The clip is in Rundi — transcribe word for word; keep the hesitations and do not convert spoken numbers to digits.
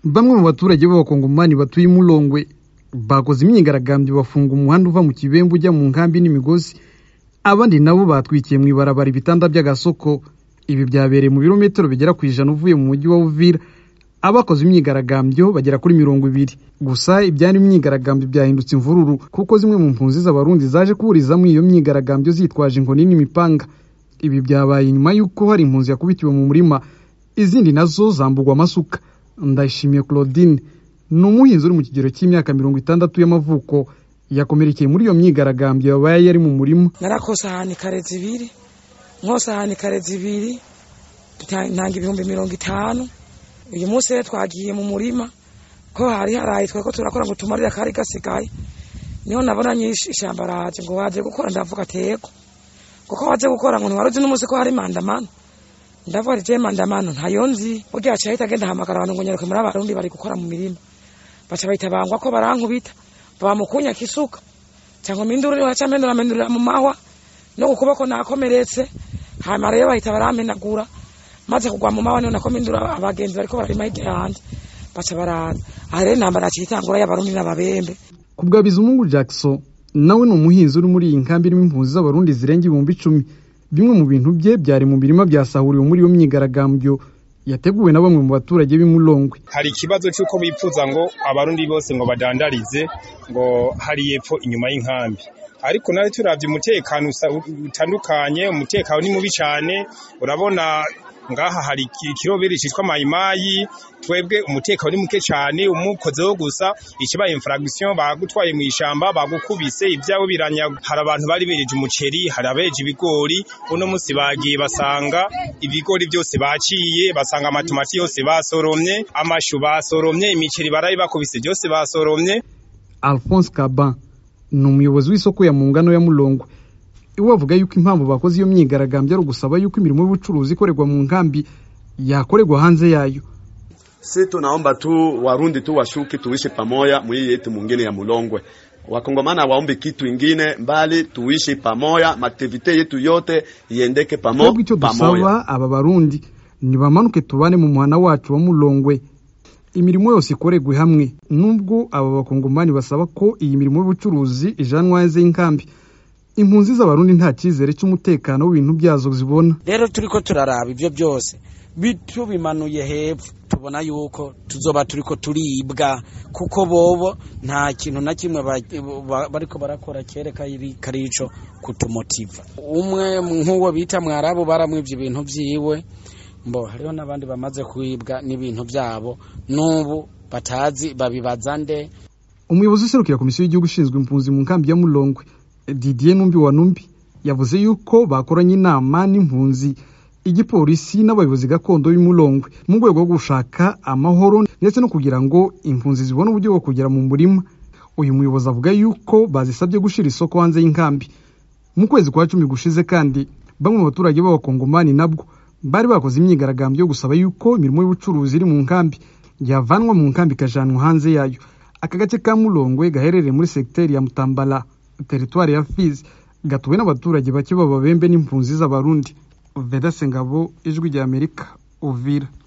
Bamwe mu baturage b'abakongomani batuye i Mulongwe bakoze imyigaragambyo bafunga umuhanda uva mu Kibembe ujya mu nkambi n'imigozi, abandi nabo batwikiye mu ibarabara ibitanda by'agasoko. Ibi byabereye mu birometero bigera ku ijana uvuye mu mujyi wa Uvira. Abakoze imyigaragambyo bagera kuri mirongo ibiri. Gusa ibyari imyigaragambyo byahindutse imvururu kuko zimwe mu mpunzi z'abarundi zaje kuburizamo iyo myigaragambyo zitwaje inkoni n'imipanga. Ibi byabaye nyuma y'uko hari impunzi yakubitiwe mu murima, izindi nazo zambugwa amasuka. Ndayishimiye Claudine ni umuhinzi uri mu kigero cy'imyaka mirongo itandatu y'amavuko, yakomerekeye muri iyo myigaragambyo yabaye yari mu murima. Narakosa ahani kare zibiri, nkose ahani kare zibiri, tutanga ibihumbi mirongo itanu. Uyu munsi rero twagiye mu murima ko hari haraye twako turakora ngo tumarira kari gasigaye. Niho nabona nyinshi ishamba raje ngo waje gukora, ndavuga teko kuko waje gukora ngo ntiwaruzi n'umunsi ko hari mandamano. Ndavuga je mandamano ntayonzi, burya cyahita agenda hamagara abantu ngo nyaruke muri abarundi bari gukora mu mirima. Baca bahita bangwa ko barankubita bamukunya kisuka cyangwa mindurire wacha mendura mendura mu mahwa no gukubako nakomeretse. Hama rero bahita baramenagura maze kugwa mu mahwa, none nakomindura abagenzi bariko bararima hirya yanje baca baraza. Aha rero intambara cyitangura y'abarundi n'ababembe. Kubwa Bizumungu Jackson nawe ni umuhinzi uri muri iyi nkambi irimo impunzi z'abarundi zirenga ibihumbi icumi. Bimwe mu bintu bye byari mu mirima byasahuriwe muri iyo myigaragambyo yateguwe na bamwe mu baturage b'i Mulongwe. Hari ikibazo cy'uko bipfuza ngo abarundi bose ngo badandarize ngo hari yepfo inyuma y'inkambi, ariko nawe turavye umutekano utandukanye, umutekano ni mubi cyane. Urabona ngaha hari ikiroberi citwa mayimayi, twebwe umutekano ni muke cyane. Umukozeho gusa ikibaye infraction bagutwaye mu ishamba bagukubise ibyawe biranya. Hari abantu bari bereje umuceri, hari abeje ibigori, uno munsi bagiye basanga ibigori byose baciye, basanga amatomati yose basoromye, amashu basoromye, imiceri barayi bakubise byose basoromye. Alphonse Kaban ni umuyobozi w'isoko ya Mungano ya Mulongwe. Iwe avuga yuko impamvu bakoze iyo myigaragambyo ari ugusaba yuko imirimo y'ubucuruzi ikorerwa mu nkambi yakorerwa hanze yayo. Sisi tunaomba tu Warundi tu washuke tuishi pamoja mwii yetu mwingine ya Mulongwe. Wakongomana waombe kitu ingine mbali tuishi pamoja, maaktivite yetu yote iendeke pamoja. Twebwe icyo dusaba aba Barundi ni bamanuke tubane mu muhana wacu wa Mulongwe, imirimo yose ikorerwe hamwe. Nubwo aba bakongomani basaba ko iyi mirimo y'ubucuruzi ijanwa hanze y'inkambi, impunzi z'abarundi nta cyizere cy'umutekano w'ibintu byazo zibona. Rero turiko turaraba ivyo byose bitu bimanuye hepfo, tubona yuko tuzoba turiko turibwa kuko bobo nta kintu na kimwe bariko barakora kereka karico kutumotiva. Umwe nk'uwo bita Mwarabu baramwivye ibintu vyiwe, mbo hariho nabandi bamaze kuibwa n'ibintu byabo n'ubu batazi babibaza nde. Umuyobozi userukira komisiyo y'igihugu ishinzwe impunzi mu nkambi ya Mulongwe, Didier Numbi wa Numbi, yavuze yuko bakoranye inama n'impunzi, igipolisi n'abayobozi gakondo b'i Mulongwe mu rwego rwo gushaka amahoro ndetse no kugira ngo impunzi zibone uburyo bwo kugera mu murima. Uyu muyobozi avuga yuko bazisabye gushira isoko hanze y'inkambi. Mu kwezi kwa cumi gushize kandi bamwe mu baturage b'abakongomani nabwo bari bakoze imyigaragambyo yo gusaba yuko imirimo y'ubucuruzi iri mu nkambi yavanwa mu nkambi kajanwa hanze yayo. Aka gace ka Mulongwe gaherereye muri secteur ya Mutambala, teritwari ya Fizi, gatuwe n'abaturage bake b'ababembe n'impunzi z'abarundi. Veda Sengabo, Ijwi ry'Amerika, Uvira.